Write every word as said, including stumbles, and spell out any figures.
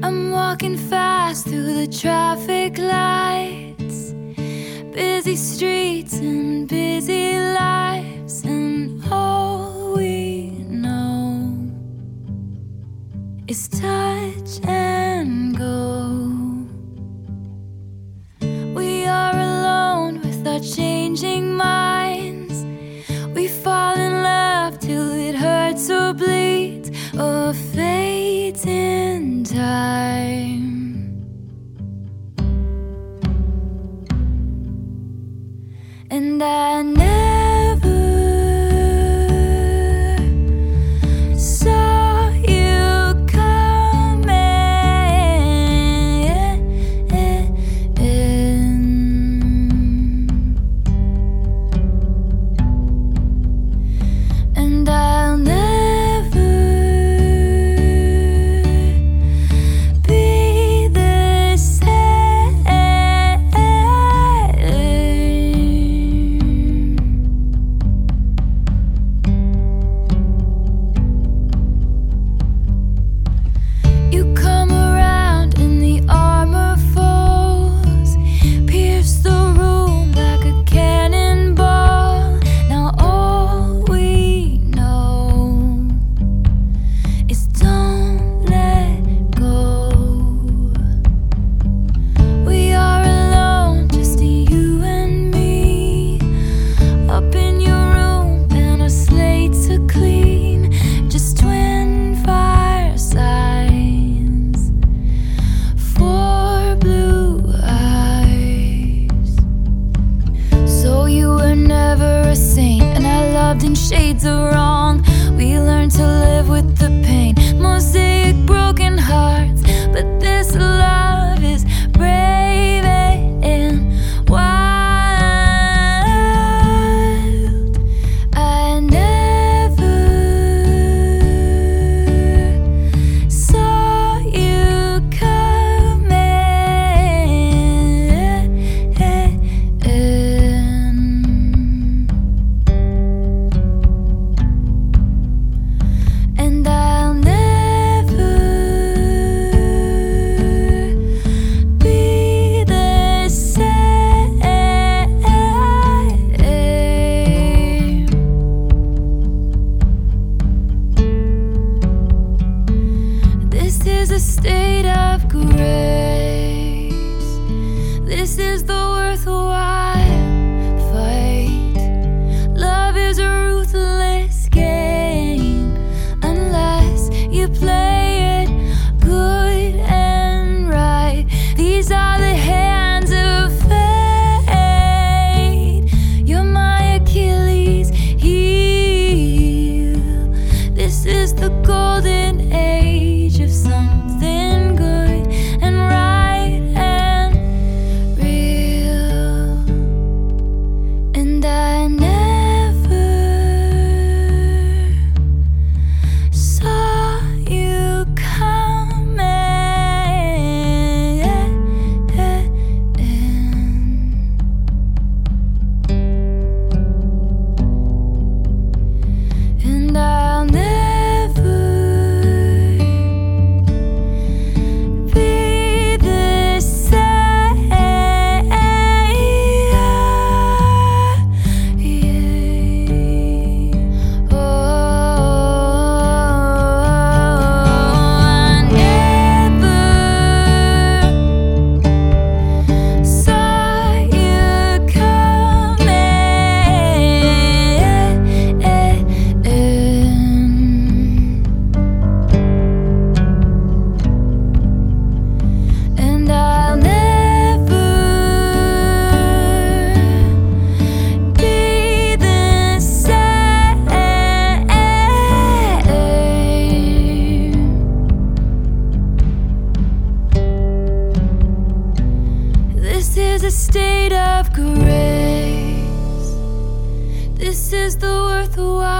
I'm walking fast through the traffic lights, busy streets and busy lives, and all we know is touch and go. We are alone with our changing minds. We fall in love till it hurts or bleeds, or fades in time. And I never saw you coming, and I'll never be the same. You come around and the armor falls, pierce the room like a cannonball. Now all we know is don't let go. We are alone, just you and me, up in your room and our slates are clean, just twin fire signs for blue eyes. So you were never a saint, and I loved in shades of wrong. We learned to live with the pain, mosaic broken hearts, but this love is brave and wild. I never saw you coming, and I'll never be the same. This is a state of grace. This is the worthwhile fight. Love is a ruthless game unless you play it good and right. These are the hands of fate. You're my Achilles heel. This is the golden age of something good and right and real. And I never saw you coming, and I'll never be the same. Oh, I never saw you coming, and I'll never be the same. This is a state of grace. This is the worthwhile